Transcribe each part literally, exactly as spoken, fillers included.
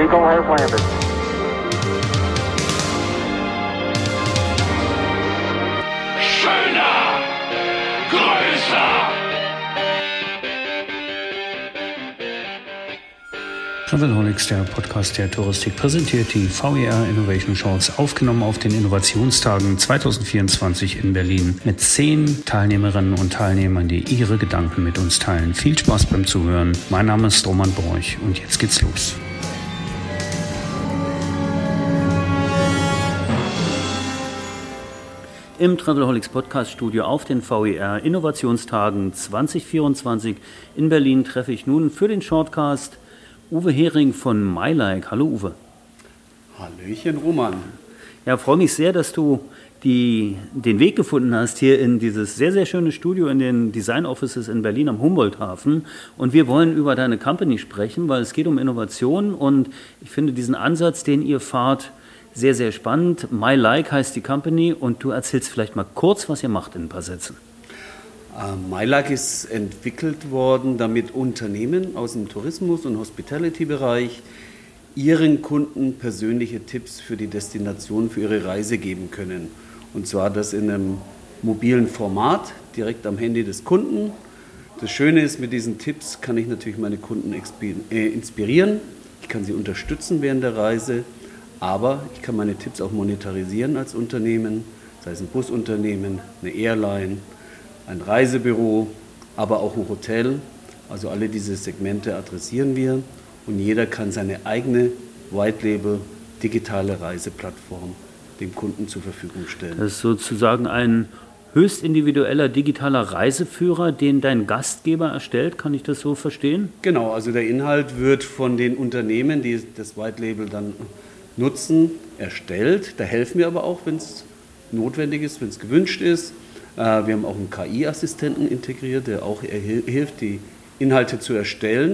Eagle has landed. Schöner, größer. Travelholics, der Podcast der Touristik, präsentiert die V E R Innovation Shorts, aufgenommen auf den Innovationstagen zwanzig vierundzwanzig in Berlin mit zehn Teilnehmerinnen und Teilnehmern, die ihre Gedanken mit uns teilen. Viel Spaß beim Zuhören. Mein Name ist Roman Borch und jetzt geht's los. Im Travelholics Podcast Studio auf den V E R Innovationstagen zwanzig vierundzwanzig in Berlin treffe ich nun für den Shortcast Uwe Hering von MyLike. Hallo Uwe. Hallöchen Roman. Ja, freue mich sehr, dass du die, den Weg gefunden hast hier in dieses sehr, sehr schöne Studio in den Design Offices in Berlin am Humboldt-Hafen. Und wir wollen über deine Company sprechen, weil es geht um Innovation und ich finde diesen Ansatz, den ihr fahrt, sehr, sehr spannend. MyLike heißt die Company und du erzählst vielleicht mal kurz, was ihr macht in ein paar Sätzen. MyLike ist entwickelt worden, damit Unternehmen aus dem Tourismus- und Hospitality-Bereich ihren Kunden persönliche Tipps für die Destination, für ihre Reise geben können. Und zwar das in einem mobilen Format, direkt am Handy des Kunden. Das Schöne ist, mit diesen Tipps kann ich natürlich meine Kunden inspirieren, ich kann sie unterstützen während der Reise, aber ich kann meine Tipps auch monetarisieren als Unternehmen, sei es ein Busunternehmen, eine Airline, ein Reisebüro, aber auch ein Hotel. Also alle diese Segmente adressieren wir und jeder kann seine eigene White-Label digitale Reiseplattform dem Kunden zur Verfügung stellen. Das ist sozusagen ein höchst individueller digitaler Reiseführer, den dein Gastgeber erstellt. Kann ich das so verstehen? Genau, also der Inhalt wird von den Unternehmen, die das White-Label dann nutzen, erstellt. Da helfen wir aber auch, wenn es notwendig ist, wenn es gewünscht ist. Wir haben auch einen K I-Assistenten integriert, der auch hilft, die Inhalte zu erstellen.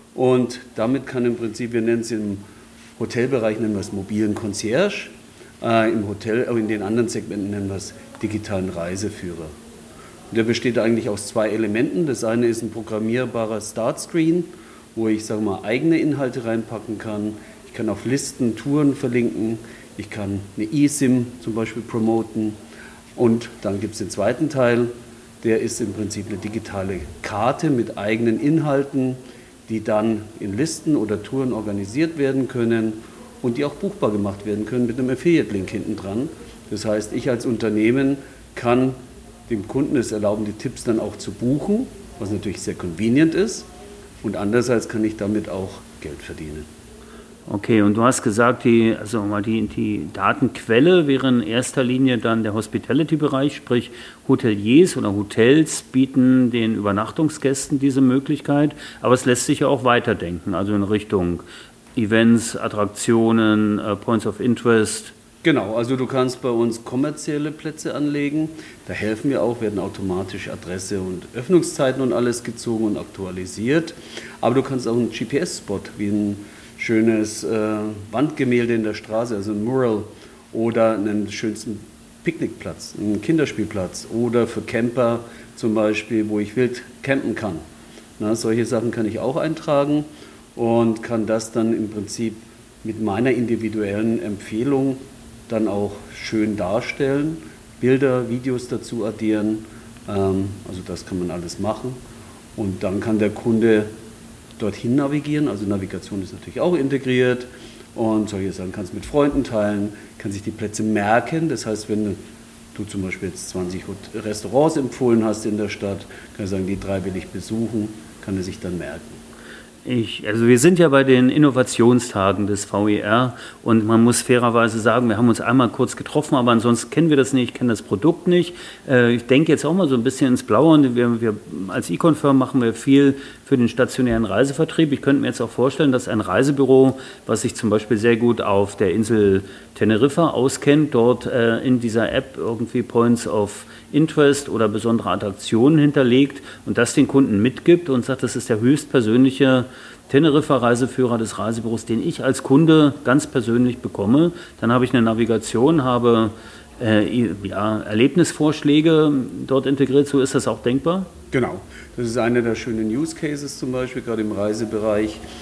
Und damit kann im Prinzip, wir nennen es im Hotelbereich, nennen wir es mobilen Concierge, äh, im Hotel, aber in den anderen Segmenten nennen wir es digitalen Reiseführer. Und der besteht eigentlich aus zwei Elementen. Das eine ist ein programmierbarer Startscreen, wo ich, sage mal, eigene Inhalte reinpacken kann. Ich kann auf Listen, Touren verlinken. Ich kann eine eSIM zum Beispiel promoten. Und dann gibt es den zweiten Teil, der ist im Prinzip eine digitale Karte mit eigenen Inhalten, die dann in Listen oder Touren organisiert werden können und die auch buchbar gemacht werden können mit einem Affiliate-Link hinten dran. Das heißt, ich als Unternehmen kann dem Kunden es erlauben, die Tipps dann auch zu buchen, was natürlich sehr convenient ist. Und andererseits kann ich damit auch Geld verdienen. Okay, und du hast gesagt, die, also mal die, die Datenquelle wäre in erster Linie dann der Hospitality-Bereich, sprich Hoteliers oder Hotels bieten den Übernachtungsgästen diese Möglichkeit, aber es lässt sich ja auch weiterdenken, also in Richtung Events, Attraktionen, uh, Points of Interest. Genau, also du kannst bei uns kommerzielle Plätze anlegen, da helfen wir auch, werden automatisch Adresse und Öffnungszeiten und alles gezogen und aktualisiert, aber du kannst auch einen G P S-Spot wie ein schönes äh, Wandgemälde in der Straße, also ein Mural oder einen schönsten Picknickplatz, einen Kinderspielplatz oder für Camper zum Beispiel, wo ich wild campen kann. Na, solche Sachen kann ich auch eintragen und kann das dann im Prinzip mit meiner individuellen Empfehlung dann auch schön darstellen, Bilder, Videos dazu addieren, ähm, also das kann man alles machen und dann kann der Kunde dorthin navigieren, also Navigation ist natürlich auch integriert und solche Sachen kannst du mit Freunden teilen, kann sich die Plätze merken, das heißt, wenn du zum Beispiel jetzt zwanzig Restaurants empfohlen hast in der Stadt, kann ich sagen, die drei will ich besuchen, kann er sich dann merken. Ich, also wir sind ja bei den Innovationstagen des V E R und man muss fairerweise sagen, wir haben uns einmal kurz getroffen, aber ansonsten kennen wir das nicht, kennen das Produkt nicht. Äh, ich denke jetzt auch mal so ein bisschen ins Blaue und wir, wir als Econ-Firm machen wir viel für den stationären Reisevertrieb. Ich könnte mir jetzt auch vorstellen, dass ein Reisebüro, was sich zum Beispiel sehr gut auf der Insel Teneriffa auskennt, dort äh, in dieser App irgendwie Points of Interest oder besondere Attraktionen hinterlegt und das den Kunden mitgibt und sagt, das ist der höchstpersönliche Teneriffa-Reiseführer des Reisebüros, den ich als Kunde ganz persönlich bekomme. Dann habe ich eine Navigation, habe äh, ja, Erlebnisvorschläge dort integriert. So ist das auch denkbar? Genau. Das ist einer der schönen Use Cases zum Beispiel, gerade im Reisebereich.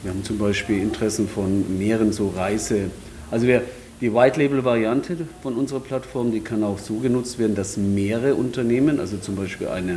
Wir haben zum Beispiel Interessen von mehreren so Reise. Also wir, die White-Label-Variante von unserer Plattform, die kann auch so genutzt werden, dass mehrere Unternehmen, also zum Beispiel eine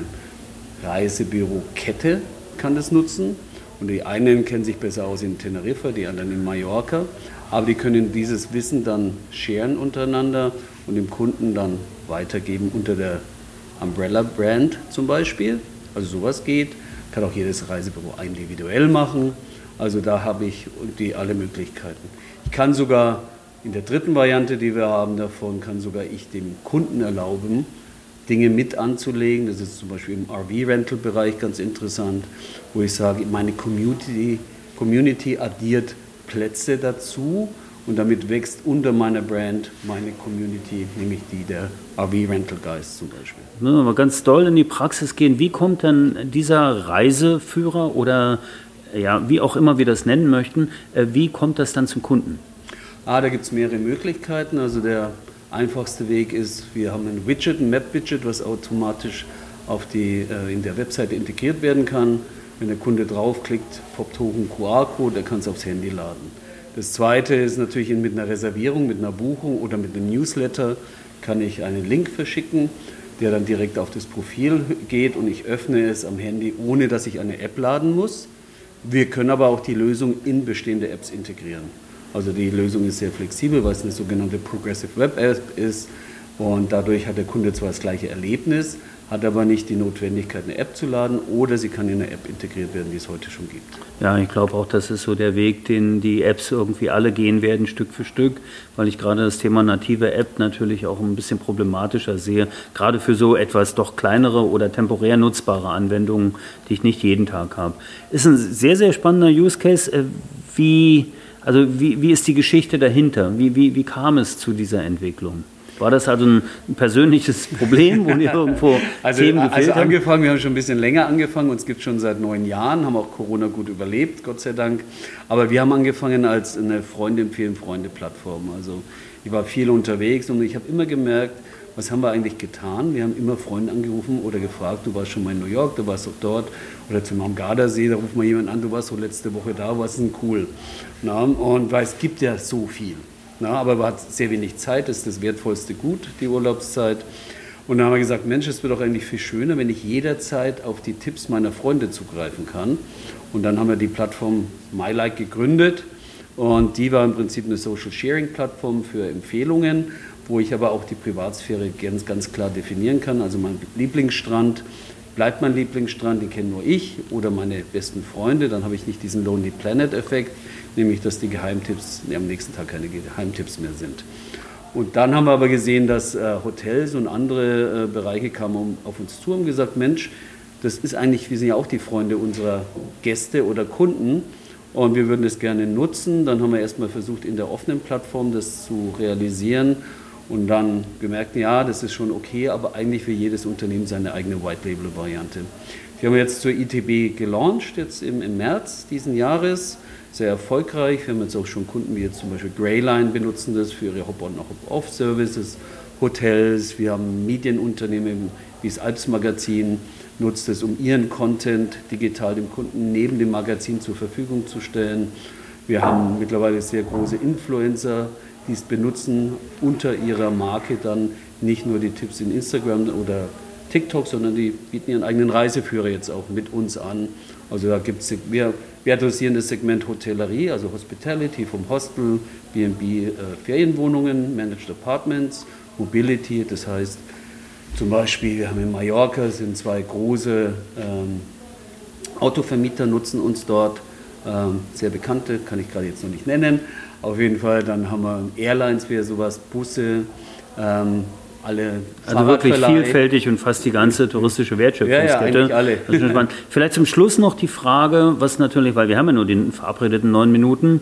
Reisebürokette kann das nutzen. Und die einen kennen sich besser aus in Teneriffa, die anderen in Mallorca. Aber die können dieses Wissen dann sharen untereinander und dem Kunden dann weitergeben unter der Umbrella-Brand zum Beispiel. Also sowas geht. Kann auch jedes Reisebüro individuell machen. Also da habe ich die alle Möglichkeiten. Ich kann sogar in der dritten Variante, die wir haben davon, kann sogar ich dem Kunden erlauben, Dinge mit anzulegen. Das ist zum Beispiel im R V-Rental-Bereich ganz interessant, wo ich sage, meine Community, Community addiert Plätze dazu und damit wächst unter meiner Brand meine Community, nämlich die der R V-Rental-Guys zum Beispiel. Müssen wir mal ganz doll in die Praxis gehen. Wie kommt denn dieser Reiseführer oder ja, wie auch immer wir das nennen möchten, wie kommt das dann zum Kunden? Ah, da gibt es mehrere Möglichkeiten. Also der einfachste Weg ist, wir haben ein Widget, ein Map-Widget, was automatisch auf die, äh, in der Webseite integriert werden kann. Wenn der Kunde draufklickt, poppt hoch ein Q R-Code, der kann es aufs Handy laden. Das zweite ist natürlich mit einer Reservierung, mit einer Buchung oder mit einem Newsletter kann ich einen Link verschicken, der dann direkt auf das Profil geht und ich öffne es am Handy, ohne dass ich eine App laden muss. Wir können aber auch die Lösung in bestehende Apps integrieren. Also die Lösung ist sehr flexibel, weil es eine sogenannte Progressive Web App ist und dadurch hat der Kunde zwar das gleiche Erlebnis, hat aber nicht die Notwendigkeit, eine App zu laden oder sie kann in eine App integriert werden, die es heute schon gibt. Ja, ich glaube auch, das ist so der Weg, den die Apps irgendwie alle gehen werden, Stück für Stück, weil ich gerade das Thema native App natürlich auch ein bisschen problematischer sehe, gerade für so etwas doch kleinere oder temporär nutzbare Anwendungen, die ich nicht jeden Tag habe. Ist ein sehr, sehr spannender Use Case. Wie, also wie, wie ist die Geschichte dahinter? Wie, wie, wie kam es zu dieser Entwicklung? War das also ein, ein persönliches Problem, wo dir irgendwo also, Themen gefehlt also haben? angefangen, wir haben schon ein bisschen länger angefangen, uns gibt es schon seit neun Jahren, haben auch Corona gut überlebt, Gott sei Dank. Aber wir haben angefangen als eine Freunde empfehlen Freunde-Plattform. Also ich war viel unterwegs und ich habe immer gemerkt, was haben wir eigentlich getan? Wir haben immer Freunde angerufen oder gefragt, du warst schon mal in New York, du warst doch dort. Oder zum am Gardasee, da ruft mal jemand an, du warst so letzte Woche da, was ist denn cool? Na, und weil es gibt ja so viel. Na, aber man hat sehr wenig Zeit, das ist das wertvollste Gut, die Urlaubszeit. Und dann haben wir gesagt, Mensch, es wird doch eigentlich viel schöner, wenn ich jederzeit auf die Tipps meiner Freunde zugreifen kann. Und dann haben wir die Plattform MyLike gegründet. Und die war im Prinzip eine Social-Sharing-Plattform für Empfehlungen, wo ich aber auch die Privatsphäre ganz, ganz klar definieren kann. Also mein Lieblingsstrand bleibt mein Lieblingsstrand, den kenne nur ich oder meine besten Freunde. Dann habe ich nicht diesen Lonely Planet-Effekt, nämlich dass die Geheimtipps nee, am nächsten Tag keine Geheimtipps mehr sind. Und dann haben wir aber gesehen, dass äh, Hotels und andere äh, Bereiche kamen um, auf uns zu und haben gesagt, Mensch, das ist eigentlich, wir sind ja auch die Freunde unserer Gäste oder Kunden und wir würden das gerne nutzen. Dann haben wir erstmal versucht, in der offenen Plattform das zu realisieren und dann gemerkt, ja, das ist schon okay, aber eigentlich für jedes Unternehmen seine eigene White-Label-Variante. Die haben wir jetzt zur I T B gelauncht, jetzt im, im März diesen Jahres. Sehr erfolgreich. Wir haben jetzt auch schon Kunden wie jetzt zum Beispiel Greyline benutzen das für ihre Hop-on- und Hop-off-Services, Hotels. Wir haben Medienunternehmen wie das Alps Magazin nutzt es, um ihren Content digital dem Kunden neben dem Magazin zur Verfügung zu stellen. Wir haben mittlerweile sehr große Influencer, die es benutzen, unter ihrer Marke dann nicht nur die Tipps in Instagram oder TikTok, sondern die bieten ihren eigenen Reiseführer jetzt auch mit uns an. Also da gibt es, wir, wir adressieren das Segment Hotellerie, also Hospitality vom Hostel, B and B, äh, Ferienwohnungen, Managed Apartments, Mobility, das heißt zum Beispiel, wir haben in Mallorca, sind zwei große ähm, Autovermieter, nutzen uns dort, ähm, sehr bekannte, kann ich gerade jetzt noch nicht nennen. Auf jeden Fall, dann haben wir Airlines, wie sowas, Busse, ähm, alle Also wirklich vielfältig und fast die ganze touristische Wertschöpfungskette. Ja, ja, eigentlich alle. Das ist spannend. Vielleicht zum Schluss noch die Frage, was natürlich, weil wir haben ja nur die verabredeten neun Minuten,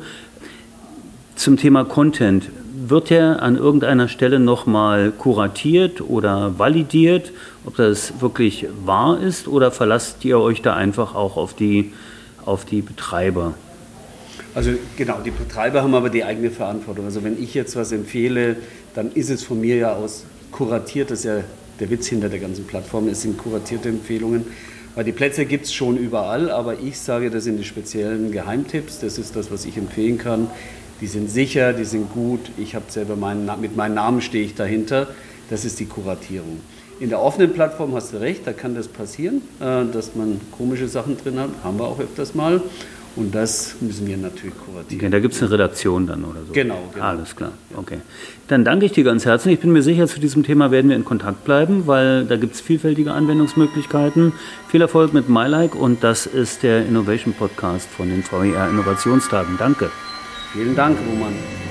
zum Thema Content. Wird der an irgendeiner Stelle nochmal kuratiert oder validiert, ob das wirklich wahr ist, oder verlasst ihr euch da einfach auch auf die, auf die Betreiber? Also genau, die Betreiber haben aber die eigene Verantwortung. Also wenn ich jetzt was empfehle, dann ist es von mir ja aus kuratiert, das ist ja der Witz hinter der ganzen Plattform, es sind kuratierte Empfehlungen. Weil die Plätze gibt es schon überall, aber ich sage, das sind die speziellen Geheimtipps, das ist das, was ich empfehlen kann. Die sind sicher, die sind gut, ich habe selber meinen, mit meinem Namen stehe ich dahinter, das ist die Kuratierung. In der offenen Plattform hast du recht, da kann das passieren, dass man komische Sachen drin hat, haben wir auch öfters mal. Und das müssen wir natürlich kuratieren. Okay, da gibt es eine Redaktion dann oder so? Genau. genau. Alles klar, okay. Dann danke ich dir ganz herzlich. Ich bin mir sicher, zu diesem Thema werden wir in Kontakt bleiben, weil da gibt es vielfältige Anwendungsmöglichkeiten. Viel Erfolg mit MyLike und das ist der Innovation Podcast von den V E R Innovationstagen. Danke. Vielen Dank, Roman.